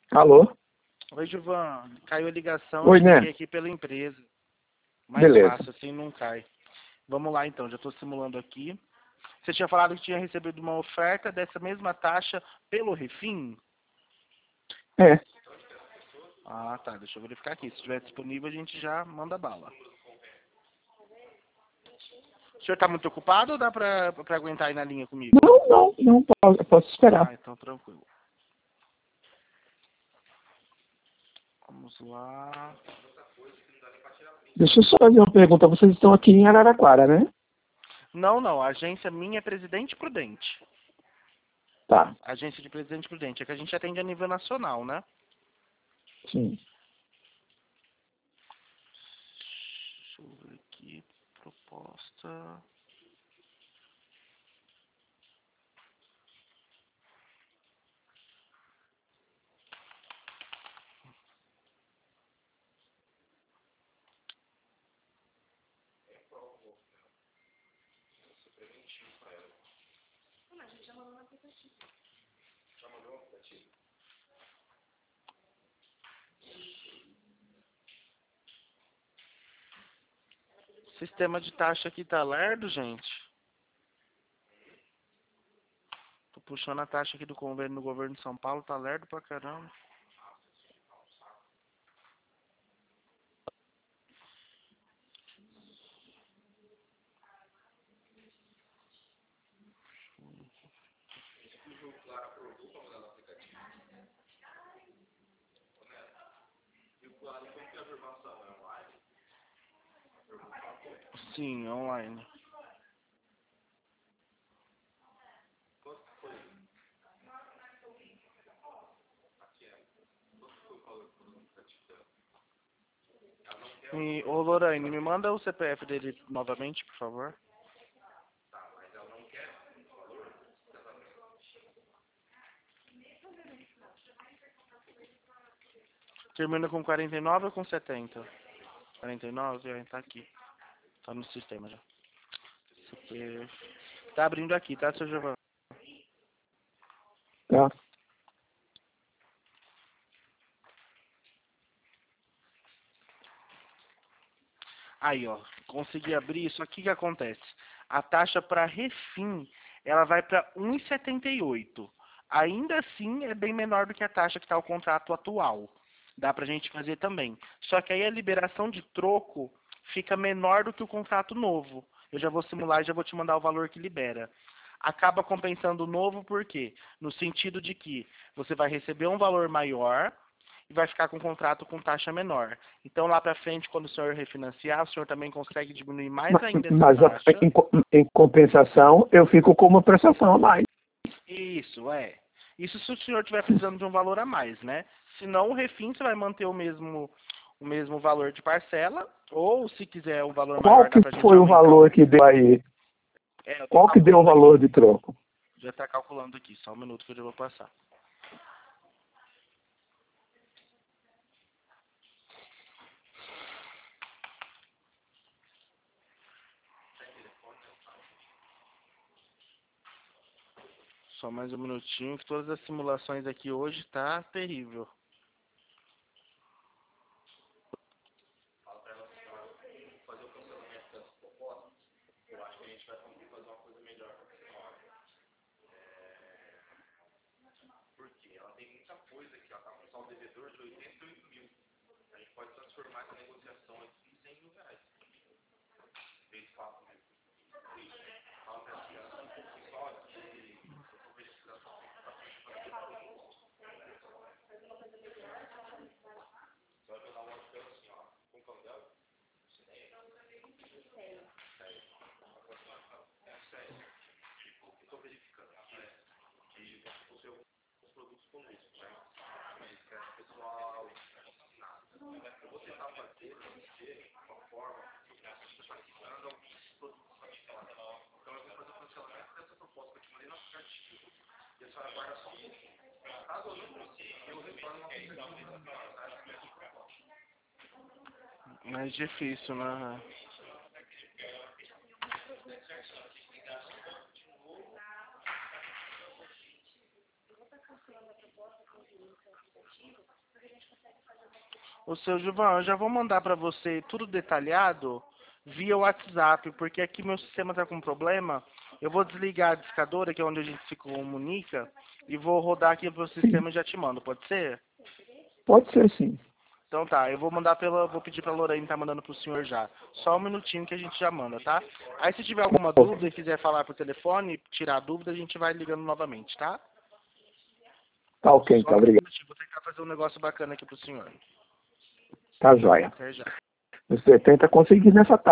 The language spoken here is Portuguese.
Alô? Oi, Gilvan. Caiu a ligação, Oi, eu né? liguei aqui pela empresa. Mais Beleza. fácil, assim não cai. Vamos lá então, já estou simulando aqui. Você tinha falado que tinha recebido uma oferta dessa mesma taxa pelo Refim? É. Ah, tá. Deixa eu verificar aqui. Se estiver disponível, a gente já manda bala. O senhor está muito ocupado ou dá pra aguentar aí na linha comigo? Não posso esperar. Ah, então tranquilo. Vamos lá. Deixa eu só fazer uma pergunta. Vocês estão aqui em Araraquara, né? Não. A agência minha é Presidente Prudente. Tá. Agência de Presidente Prudente. É que a gente atende a nível nacional, né? Sim. Deixa eu ver aqui. Proposta. Sistema de taxa aqui tá lerdo, gente. Tô puxando a taxa aqui do convênio do governo de São Paulo, tá lerdo pra caramba. Sim, online. Ô Lorraine, me manda o CPF dele novamente, por favor. Termina com 49 ou com 70? 49, tá aqui. Tá no sistema já. CPF. Tá abrindo aqui, tá, seu Giovanni? Tá. Aí, ó, consegui abrir, só que o que acontece? A taxa para Refim, ela vai para 1,78. Ainda assim, é bem menor do que a taxa que está o contrato atual. Dá pra gente fazer também. Só que aí a liberação de troco fica menor do que o contrato novo. Eu já vou simular e já vou te mandar o valor que libera. Acaba compensando o novo, por quê? No sentido de que você vai receber um valor maior e vai ficar com um contrato com taxa menor. Então, lá para frente, quando o senhor refinanciar, o senhor também consegue diminuir mais ainda essa Mas taxa. em compensação, eu fico com uma prestação a mais. Isso, é. Isso se o senhor estiver precisando de um valor a mais, né? Se não, o refim você vai manter o mesmo valor de parcela, ou se quiser um valor Qual maior, dá que pra gente foi o aumentar valor que deu aí? É, eu tô Qual que deu o calculando valor aqui. de troco? Já tá calculando aqui, só um minuto que eu já vou passar. Só mais um minutinho, que todas as simulações aqui hoje tá terrível. Mais difícil, né? O seu Gilvan, eu já vou mandar para você tudo detalhado via WhatsApp, porque aqui meu sistema está com problema. Eu vou desligar a discadora, que é onde a gente se comunica, e vou rodar aqui pro Sim, sistema e já te mando, pode ser? pode ser sim. Então tá, eu vou mandar vou pedir pra Lorraine tá mandando pro senhor já. Só um minutinho que a gente já manda, tá? Aí se tiver alguma dúvida e quiser falar por telefone, tirar a dúvida, a gente vai ligando novamente, tá? Tá ok, Só tá um obrigado. minutinho, vou tentar fazer um negócio bacana aqui pro senhor. Tá joia. Até já. Você tenta conseguir nessa